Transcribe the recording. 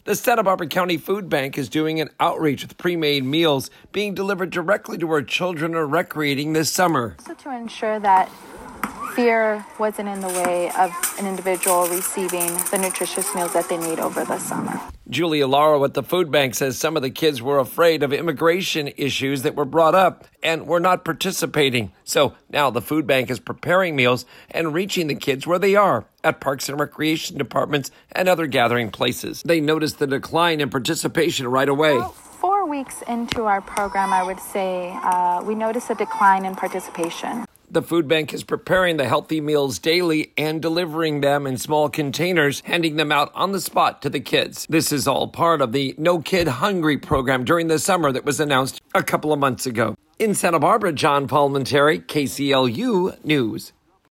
The Santa Barbara County Food Bank is doing an outreach with pre-made meals being delivered directly to where children are recreating this summer. So to ensure that fear wasn't in the way of an individual receiving the nutritious meals that they need over the summer. Julia Lara at the food bank says some of the kids were afraid of immigration issues that were brought up and were not participating. So now the food bank is preparing meals and reaching the kids where they are at parks and recreation departments and other gathering places. They noticed the decline in participation right away. Well, 4 weeks into our program, I would say we noticed a decline in participation. The food bank is preparing the healthy meals daily and delivering them in small containers, handing them out on the spot to the kids. This is all part of the No Kid Hungry program during the summer that was announced a couple of months ago. In Santa Barbara, John Palmentary, KCLU News.